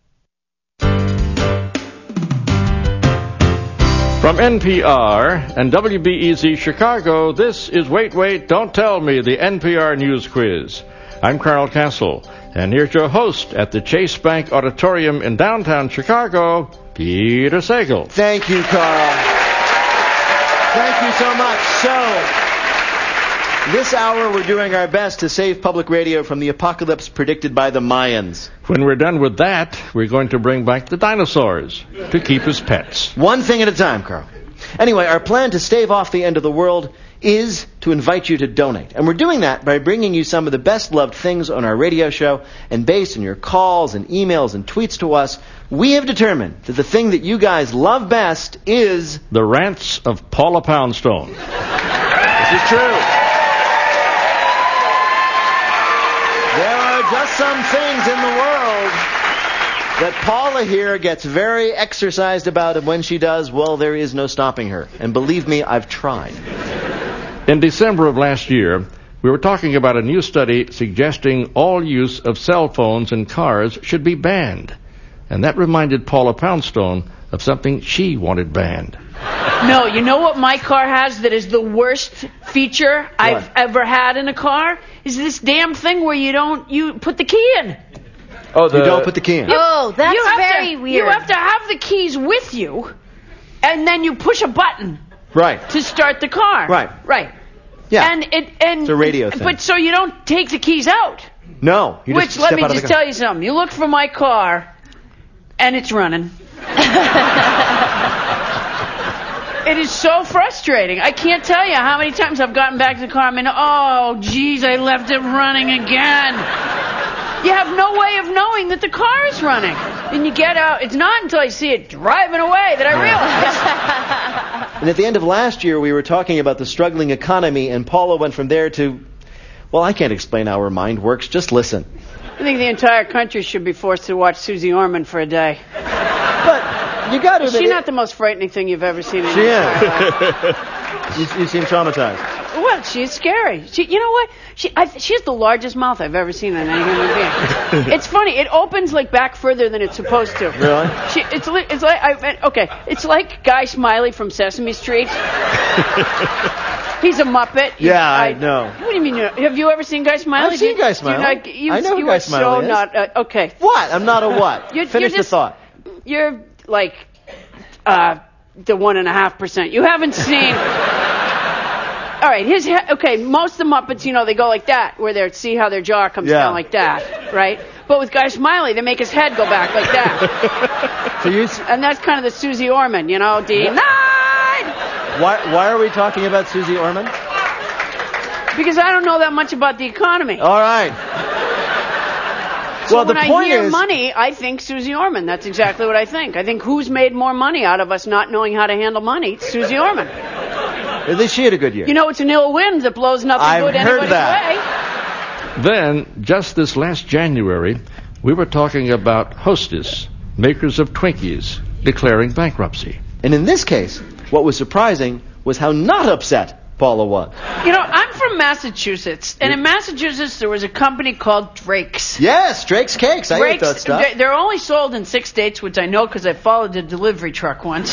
From NPR and WBEZ Chicago, this is Wait, Wait, Don't Tell Me, the NPR News Quiz. I'm Carl Castle, and here's your host at the Chase Bank Auditorium in downtown Chicago, Peter Sagal.
Thank you, Carl. Thank you so much. So, this hour we're doing our best to save public radio from the apocalypse predicted by the Mayans.
When we're done with that, we're going to bring back the dinosaurs to keep as pets.
One thing at a time, Carl. Anyway, our plan to stave off the end of the world is to invite you to donate. And we're doing that by bringing you some of the best-loved things on our radio show, and based on your calls and emails and tweets to us, we have determined that the thing that you guys love best is...
the rants of Paula Poundstone.
This is true. There are just some things in the world that Paula here gets very exercised about, and when she does, well, there is no stopping her. And believe me, I've tried.
In December of last year, we were talking about a new study suggesting all use of cell phones in cars should be banned. And that reminded Paula Poundstone of something she wanted banned.
No, you know what my car has that is the worst feature I've ever had in a car? Is this damn thing where you put the key in.
Oh, you don't put the key in.
Oh, that's very weird.
You have to have the keys with you, and then you push a button.
Right.
To start the car.
Right. Yeah.
And
it's a radio thing.
But so you don't take the keys out.
No. You
Which, let me just tell you something. You look for my car, and it's running. It is so frustrating. I can't tell you how many times I've gotten back to the car. I mean, oh, geez, I left it running again. You have no way of knowing that the car is running. And you get out. It's not until I see it driving away that I realize.
And at the end of last year, we were talking about the struggling economy, and Paula went from there to, well, I can't explain how her mind works. Just listen.
I think the entire country should be forced to watch Susie Orman for a day.
But you got to.
Is she not the most frightening thing you've ever seen in
your
life?
You seem traumatized.
Well, she's scary. You know what? She has the largest mouth I've ever seen in any human being. It's funny. It opens like back further than it's supposed to.
Really?
It's like Guy Smiley from Sesame Street. He's a Muppet.
Yeah, I know.
What do you mean? Have you ever seen Guy Smiley?
I've seen Guy Smiley. I know who Guy Smiley is.
Not, okay.
What? I'm not a what? Finish the thought.
You're like the 1.5%. You haven't seen. All right, most of the Muppets, they go like that, where see how their jaw comes down like that, right? But with Guy Smiley, they make his head go back like that. And that's kind of the Susie Orman, denied!
Why are we talking about Susie Orman?
Because I don't know that much about the economy.
All right.
So
well,
when
the point
I hear
is,
money, I think Susie Orman. That's exactly what I think. I think who's made more money out of us not knowing how to handle money? It's Susie Orman.
At least she had a good year.
It's an ill wind that blows nothing good anybody's way.
Then, just this last January, we were talking about Hostess, makers of Twinkies, declaring bankruptcy.
And in this case, what was surprising was how not upset Paula was.
I'm from Massachusetts, and in Massachusetts there was a company called Drake's.
Yes, Drake's Cakes. I ate that stuff.
They're only sold in 6 states, which I know because I followed the delivery truck once.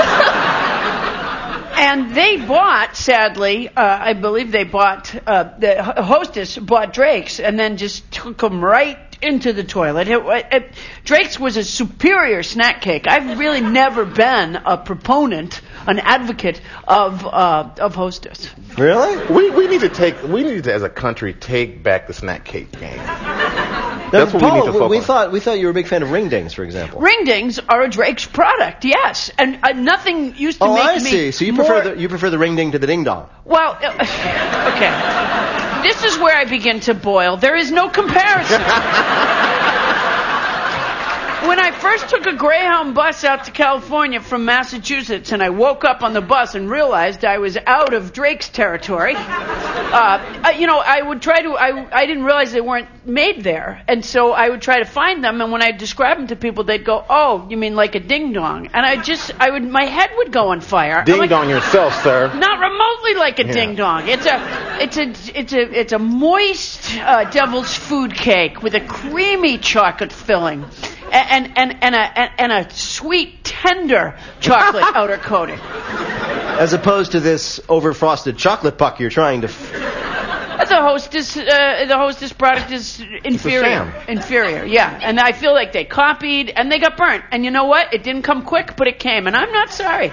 And they bought, sadly, I believe they bought, the Hostess bought Drake's and then just took them right into the toilet. Drake's was a superior snack cake. I've really never been a proponent, an advocate of Hostess.
Really? We need to, as a country, take back the snack cake game. That's what
Paul,
we need to focus on.
We thought you were a big fan of Ringdings, for example.
Ringdings are a Drake's product, yes, and nothing used to make me.
Oh, I see. So you prefer the Ringding to the Ding Dong?
Well, okay. This is where I begin to boil. There is no comparison. When I first took a Greyhound bus out to California from Massachusetts, and I woke up on the bus and realized I was out of Drake's territory, I would try to. I didn't realize they weren't made there, and so I would try to find them. And when I describe them to people, they'd go, "Oh, you mean like a ding dong?" And my head would go on fire.
Ding dong yourself, sir.
Not remotely like a ding dong. It's a moist devil's food cake with a creamy chocolate filling. And a sweet, tender chocolate outer coating.
As opposed to this over-frosted chocolate puck you're trying to...
The Hostess product is inferior. Inferior, yeah. And I feel like they copied, and they got burnt. And you know what? It didn't come quick, but it came. And I'm not sorry.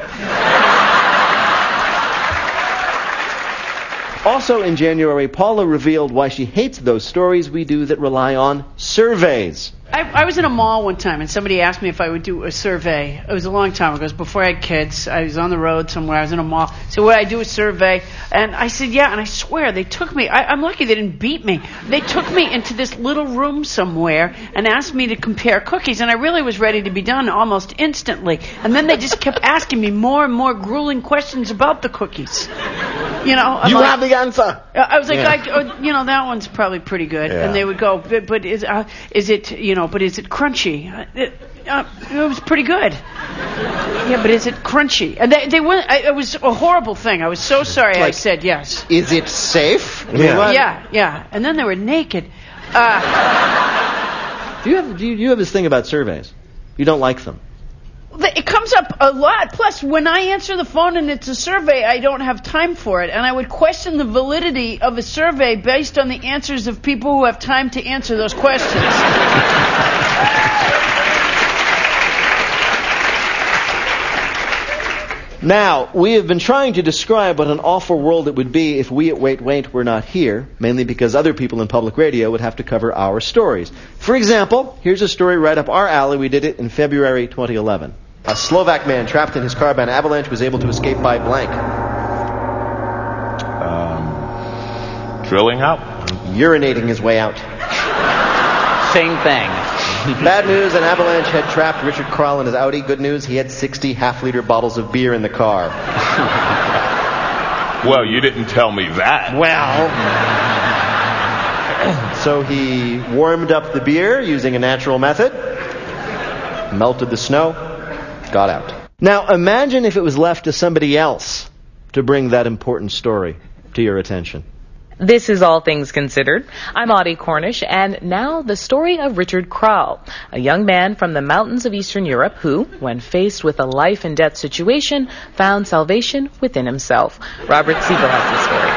Also in January, Paula revealed why she hates those stories we do that rely on surveys.
I was in a mall one time, and somebody asked me if I would do a survey. It was a long time ago. It was before I had kids. I was on the road somewhere. I was in a mall. So would I do a survey? And I said, yeah. And I swear, they took me. I'm lucky they didn't beat me. They took me into this little room somewhere and asked me to compare cookies. And I really was ready to be done almost instantly. And then they just kept asking me more and more grueling questions about the cookies. You have the answer. I was like, that one's probably pretty good. Yeah. And they would go, but is it, but is it crunchy? It was pretty good. Yeah, but is it crunchy? And they went. It was a horrible thing. I was so sorry. I said yes.
Is it safe?
Yeah. And then they were naked.
Do you have this thing about surveys? You don't like them.
It comes up a lot. Plus, when I answer the phone and it's a survey, I don't have time for it. And I would question the validity of a survey based on the answers of people who have time to answer those questions.
Now, we have been trying to describe what an awful world it would be if we at Wait Wait were not here, mainly because other people in public radio would have to cover our stories. For example, here's a story right up our alley. We did it in February 2011. A Slovak man trapped in his car by an avalanche was able to escape by blank.
Drilling out.
Urinating his way out.
Same thing.
Bad news, an avalanche had trapped Richard Kral in his Audi. Good news, he had 60 half-liter bottles of beer in the car.
Well, you didn't tell me that.
Well. So he warmed up the beer using a natural method, melted the snow, got out. Now, imagine if it was left to somebody else to bring that important story to your attention.
This is All Things Considered. I'm Audie Cornish, and now the story of Richard Kral, a young man from the mountains of Eastern Europe who, when faced with a life and death situation, found salvation within himself. Robert Siegel has the story.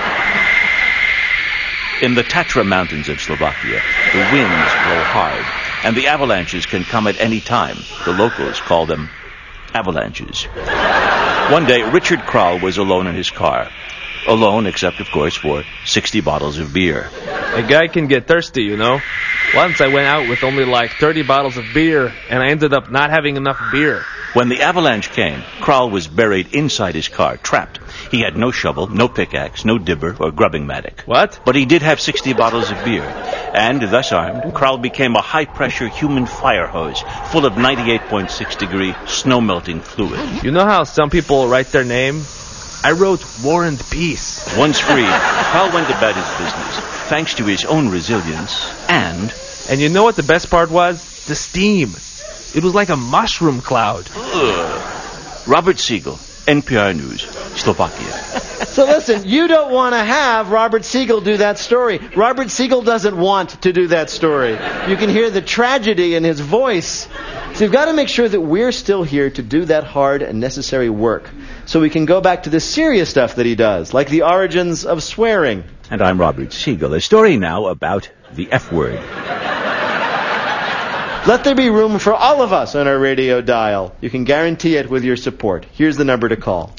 In the Tatra Mountains of Slovakia, the winds blow hard, and the avalanches can come at any time. The locals call them avalanches. One day, Richard Kral was alone in his car. Alone, except, of course, for 60 bottles of beer.
A guy can get thirsty, you know. Once I went out with only like 30 bottles of beer, and I ended up not having enough beer.
When the avalanche came, Kral was buried inside his car, trapped. He had no shovel, no pickaxe, no dibber, or grubbing mattock.
What?
But he did have 60 bottles of beer. And, thus armed, Kral became a high-pressure human fire hose full of 98.6-degree snow-melting fluid.
You know how some people write their name? I wrote War and Peace.
Once freed, Kral went about his business, thanks to his own resilience and...
And you know what the best part was? The steam. It was like a mushroom cloud.
Ugh. Robert Siegel, NPR News, Slovakia.
So listen, you don't want to have Robert Siegel do that story. Robert Siegel doesn't want to do that story. You can hear the tragedy in his voice. So you've got to make sure that we're still here to do that hard and necessary work, so we can go back to the serious stuff that he does, like the origins of swearing.
And I'm Robert Siegel. A story now about the F word.
Let there be room for all of us on our radio dial. You can guarantee it with your support. Here's the number to call.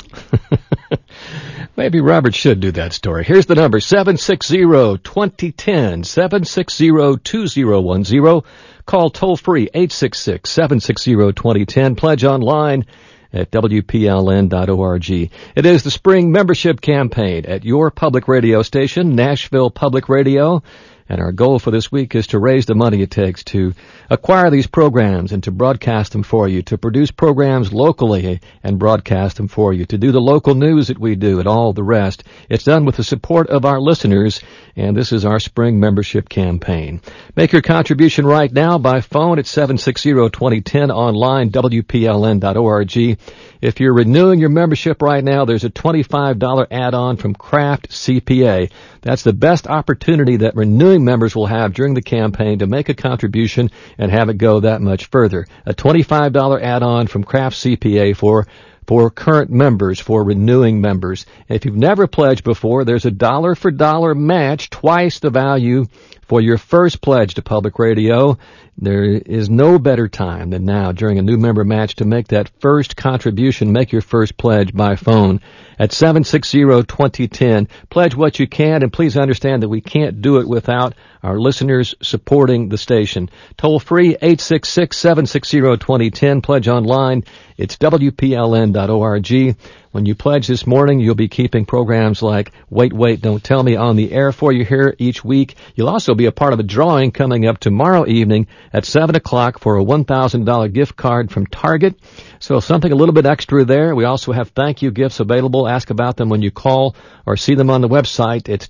Maybe Robert should do that story. Here's the number, 760-2010, 760-2010. Call toll-free, 866-760-2010. Pledge online at WPLN.org. It is the spring membership campaign at your public radio station, Nashville Public Radio. And our goal for this week is to raise the money it takes to acquire these programs and to broadcast them for you, to produce programs locally and broadcast them for you, to do the local news that we do and all the rest. It's done with the support of our listeners, and this is our spring membership campaign. Make your contribution right now by phone at 760-2010, online, WPLN.org. If you're renewing your membership right now, there's a $25 add-on from Craft CPA. That's the best opportunity that renewing members will have during the campaign to make a contribution and have it go that much further. A $25 add-on from Craft CPA for current members, for renewing members. And if you've never pledged before, there's a dollar-for-dollar match, twice the value for your first pledge to public radio. There is no better time than now during a new member match to make that first contribution. Make your first pledge by phone at 760-2010. Pledge what you can, and please understand that we can't do it without our listeners supporting the station. Toll free, 866-760-2010. Pledge online. It's WPLN.org. When you pledge this morning, you'll be keeping programs like Wait, Wait, Don't Tell Me on the air for you here each week. You'll also be a part of a drawing coming up tomorrow evening at 7 o'clock for a $1,000 gift card from Target. So something a little bit extra there. We also have thank you gifts available. Ask about them when you call or see them on the website. It's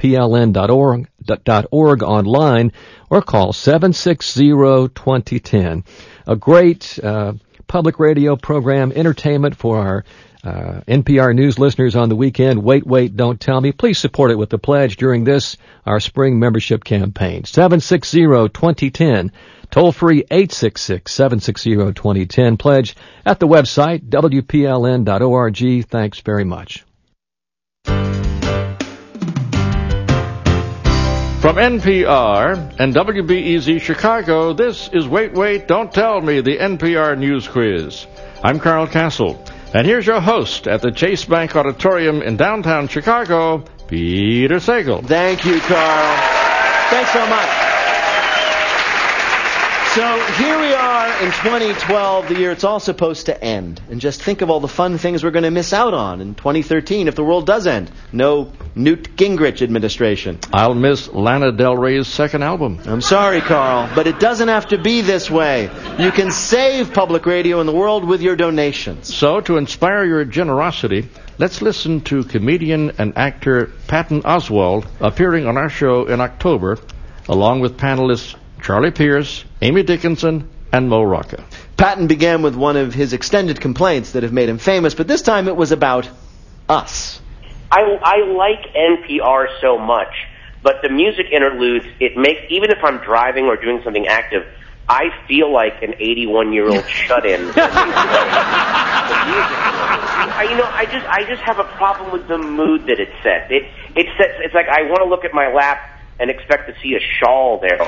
WPLN.org online, or call 760-2010. A great public radio program, entertainment for our NPR News listeners on the weekend. Wait, Wait, Don't Tell Me. Please support it with the pledge during this, our spring membership campaign. 760-2010. Toll free 866-760-2010. Pledge at the website WPLN.org. Thanks very much.
From NPR and WBEZ Chicago, this is Wait, Don't Tell Me, the NPR News Quiz. I'm Carl Castle, and here's your host at the Chase Bank Auditorium in downtown Chicago, Peter Sagal.
Thank you, Carl. Thanks so much. So here we are in 2012, the year it's all supposed to end. And just think of all the fun things we're going to miss out on in 2013 if the world does end. No Newt Gingrich administration.
I'll miss Lana Del Rey's second album.
I'm sorry, Carl, but it doesn't have to be this way. You can save public radio in the world with your donations.
So, to inspire your generosity, let's listen to comedian and actor Patton Oswalt appearing on our show in October, along with panelists Charlie Pierce, Amy Dickinson, and Mo Rocca.
Patton began with one of his extended complaints that have made him famous, but this time it was about us.
I like NPR so much, but the music interludes, it makes, even if I'm driving or doing something active, I feel like an 81-year-old shut-in. I just have a problem with the mood that it sets. It's like I want to look at my lap and expect to see a shawl there.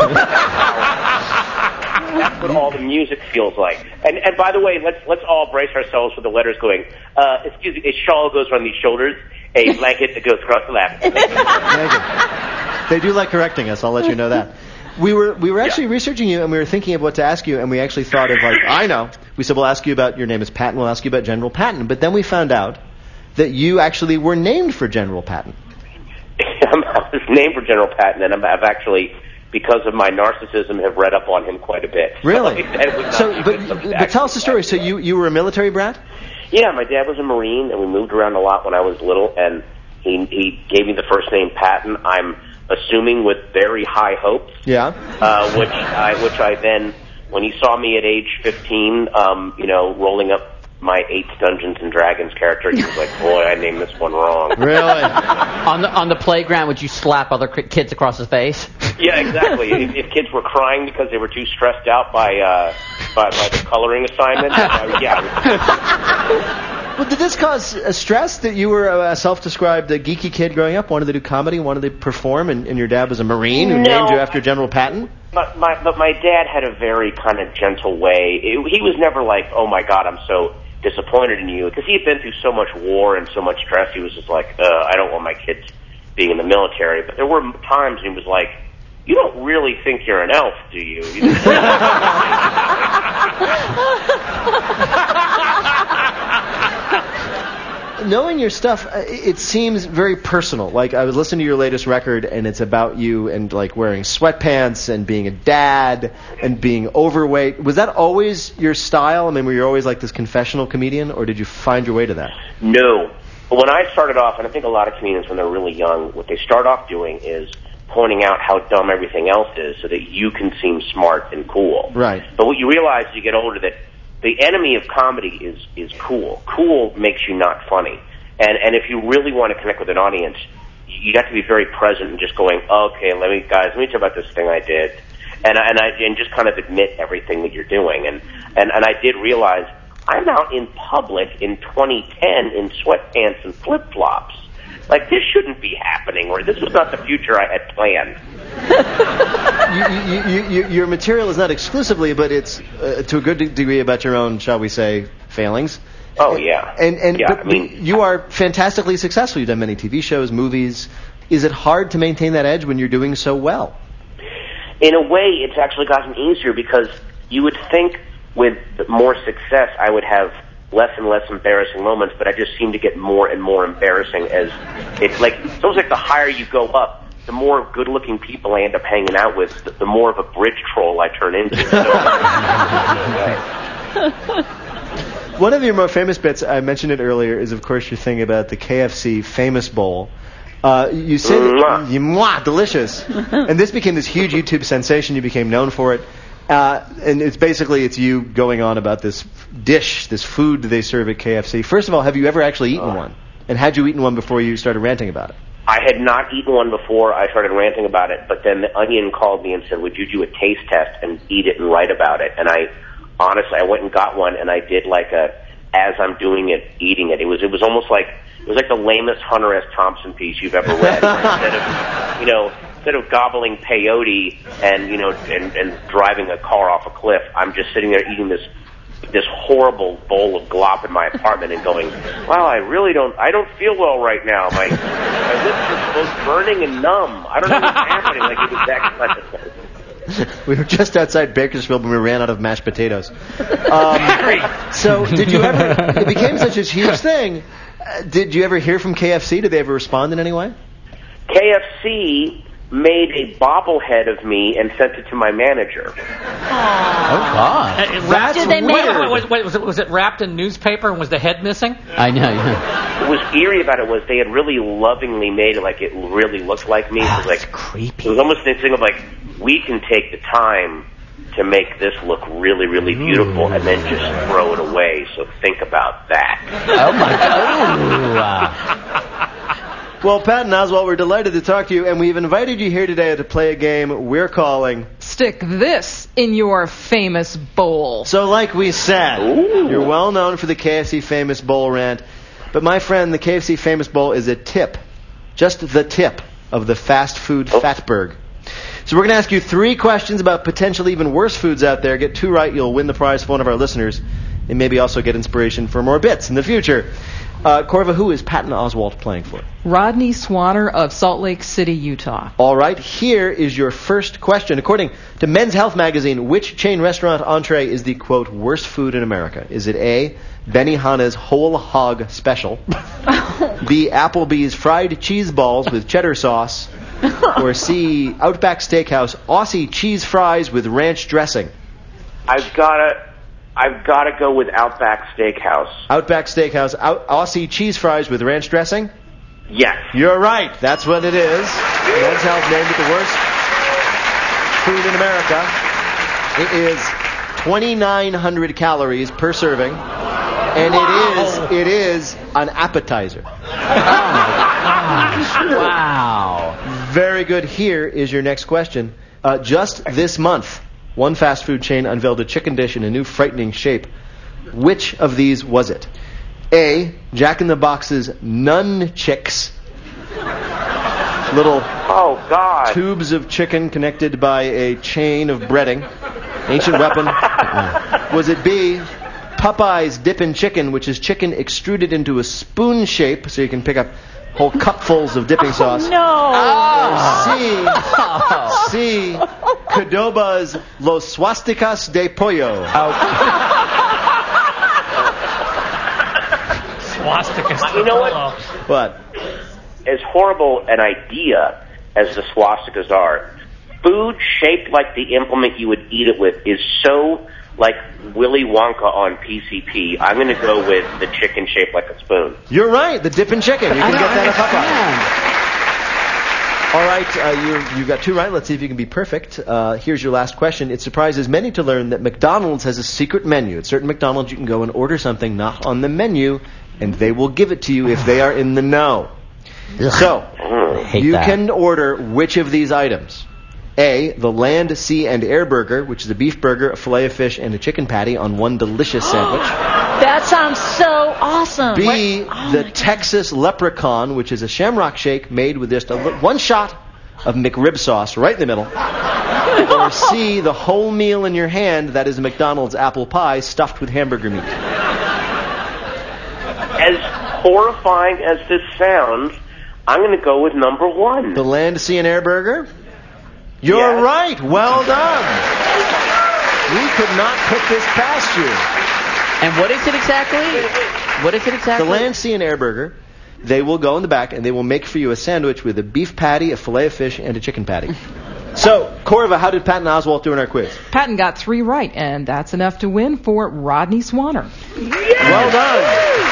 That's what all the music feels like. And by the way, let's all brace ourselves for the letters going. Excuse me, a shawl goes around these shoulders, a blanket that goes across the lap.
They do like correcting us. I'll let you know that. We were actually researching you, and we were thinking of what to ask you, and we actually thought of I know. We said we'll ask you about your name is Patton. We'll ask you about General Patton. But then we found out that you actually were named for General Patton.
I was named for General Patton, and I've actually, because of my narcissism, have read up on him quite a bit.
Really? But tell us the story. So you were a military brat?
Yeah, my dad was a Marine, and we moved around a lot when I was little, and he gave me the first name Patton. I'm assuming with very high hopes.
Yeah.
Which I then, when he saw me at age 15, rolling up my 8th Dungeons and Dragons character, he was like, boy, I named this one wrong.
Really?
On the playground, would you slap other kids across the face?
Yeah, exactly. If kids were crying because they were too stressed out by the coloring assignment, yeah.
Well, did this cause stress that you were a self-described geeky kid growing up, wanted to do comedy, wanted to perform, and your dad was a Marine who named you after General Patton?
But my dad had a very kind of gentle way. He was never like, oh my God, I'm so disappointed in you, because he had been through so much war and so much stress. He was just like, I don't want my kids being in the military. But there were times he was like, you don't really think you're an elf, do you?
Knowing your stuff, it seems very personal. Like, I was listening to your latest record, and it's about you and, like, wearing sweatpants and being a dad and being overweight. Was that always your style? I mean, were you always, like, this confessional comedian, or did you find your way to that?
No. But when I started off, and I think a lot of comedians, when they're really young, what they start off doing is pointing out how dumb everything else is so that you can seem smart and cool.
Right.
But what you realize as you get older, that the enemy of comedy is cool. Cool makes you not funny. And if you really want to connect with an audience, you have to be very present and just going, okay, let me talk about this thing I did. And just kind of admit everything that you're doing. And I did realize I'm out in public in 2010 in sweatpants and flip-flops. Like, this shouldn't be happening, or this was not the future I had planned.
Your material is not exclusively, but it's to a good degree about your own, shall we say, failings.
Oh, yeah.
But you are fantastically successful. You've done many TV shows, movies. Is it hard to maintain that edge when you're doing so well?
In a way, it's actually gotten easier, because you would think with more success I would have less and less embarrassing moments, but I just seem to get more and more embarrassing as it's almost like the higher you go up, the more good-looking people I end up hanging out with, the more of a bridge troll I turn into.
One of your more famous bits, I mentioned it earlier, is of course your thing about the KFC Famous Bowl. You say that, delicious, and this became this huge YouTube sensation. You became known for it. And it's you going on about this dish, this food they serve at KFC. First of all, have you ever actually eaten one? And had you eaten one before you started ranting about it?
I had not eaten one before I started ranting about it, but then the Onion called me and said, would you do a taste test and eat it and write about it? And I went and got one, and I did like as I'm doing it, eating it. It was almost like, it was like the lamest Hunter S. Thompson piece you've ever read. Instead of gobbling peyote and driving a car off a cliff, I'm just sitting there eating this horrible bowl of glop in my apartment and going, wow, I don't feel well right now. My lips are both burning and numb. I don't know what's happening. Like, it was that kind of thing.
We were just outside Bakersfield when we ran out of mashed potatoes. So did you ever, it became such a huge thing, did you ever hear from KFC? Did they ever respond in any way?
KFC made a bobblehead of me and sent it to my manager.
Oh, God.
That's
weird. Was it wrapped in newspaper and was the head missing?
I know, yeah.
What was eerie about it was they had really lovingly made it like it really looked like me.
Oh,
It was like,
creepy.
It was almost this thing of like, we can take the time to make this look really, really beautiful and then just throw it away. So think about that.
Oh, my God.
Well, Patton Oswalt, we're delighted to talk to you, and we've invited you here today to play a game we're calling
Stick This in Your Famous Bowl.
So like we said, you're well known for the KFC Famous Bowl rant, but my friend, the KFC Famous Bowl is a tip, just the tip of the fast food fatberg. So we're going to ask you 3 questions about potentially even worse foods out there. Get 2 right, you'll win the prize for one of our listeners, and maybe also get inspiration for more bits in the future. Corva, who is Patton Oswalt playing for?
Rodney Swanner of Salt Lake City, Utah.
All right, here is your first question. According to Men's Health magazine, which chain restaurant entree is the, quote, worst food in America? Is it A, Benihana's Whole Hog Special, B, Applebee's Fried Cheese Balls with cheddar sauce, or C, Outback Steakhouse Aussie Cheese Fries with ranch dressing?
I've got to go with Outback Steakhouse.
Outback Steakhouse, Aussie Cheese Fries with ranch dressing?
Yes.
You're right. That's what it is. Men's Health named it the worst food in America. It is 2,900 calories per serving, and it is an appetizer.
Wow.
Very good. Here is your next question. Just this month, one fast food chain unveiled a chicken dish in a new frightening shape. Which of these was it? A, Jack in the Box's Nun Chicks. Little tubes of chicken connected by a chain of breading. Ancient weapon. Was it B, Popeye's Dippin' Chicken, which is chicken extruded into a spoon shape so you can pick up whole cupfuls of dipping sauce?
No!
Or C, Cadoba's Los Swasticas de Pollo.
Swastikas.
You know what?
What?
As horrible an idea as the swastikas are, food shaped like the implement you would eat it with is so like Willy Wonka on PCP. I'm going to go with the chicken shaped like a spoon.
You're right, the dippin' chicken. You can get that at Popeye. All right, you got 2 right. Let's see if you can be perfect. Here's your last question. It surprises many to learn that McDonald's has a secret menu. At certain McDonald's, you can go and order something not on the menu, and they will give it to you if they are in the know. So, you can order which of these items? A, the Land, Sea, and Air Burger, which is a beef burger, a fillet of fish, and a chicken patty on one delicious sandwich.
That sounds so awesome.
B, the Texas Leprechaun, which is a shamrock shake made with just one shot of McRib sauce right in the middle. Or C, the whole meal in your hand, that is a McDonald's apple pie stuffed with hamburger meat.
As horrifying as this sounds, I'm going to go with number 1.
The Land, Sea, and Air Burger? You're right. Well done. We could not put this past you.
And what is it exactly?
The Land, Sea, and Air Burger. They will go in the back and they will make for you a sandwich with a beef patty, a fillet of fish, and a chicken patty. So, Corva, how did Patton Oswalt do in our quiz?
Patton got 3 right, and that's enough to win for Rodney Swanner.
Well done.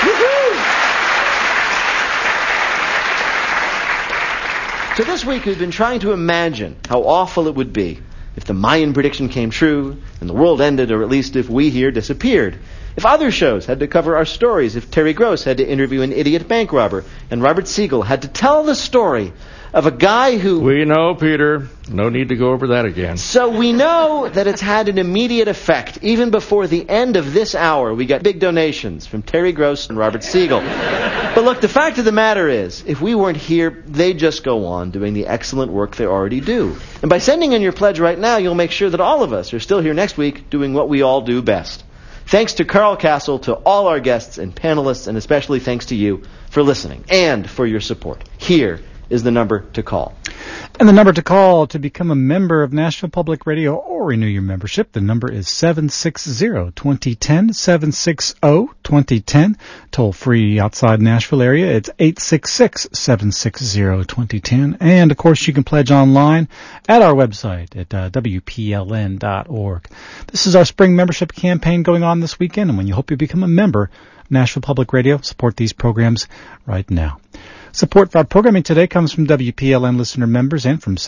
So this week we've been trying to imagine how awful it would be if the Mayan prediction came true and the world ended, or at least if we here disappeared. If other shows had to cover our stories, if Terry Gross had to interview an idiot bank robber, and Robert Siegel had to tell the story of a guy who...
We know, Peter. No need to go over that again.
So we know that it's had an immediate effect. Even before the end of this hour, we got big donations from Terry Gross and Robert Siegel. But look, the fact of the matter is, if we weren't here, they'd just go on doing the excellent work they already do. And by sending in your pledge right now, you'll make sure that all of us are still here next week doing what we all do best. Thanks to Carl Castle, to all our guests and panelists, and especially thanks to you for listening and for your support. Here is the number to call.
And the number to call to become a member of Nashville Public Radio or renew your membership, the number is 760-2010, 760-2010. Toll free outside Nashville area, it's 866-760-2010. And, of course, you can pledge online at our website at WPLN.org. This is our spring membership campaign going on this weekend, and when you hope you become a member of Nashville Public Radio, support these programs right now. Support for our programming today comes from WPLN listener members and from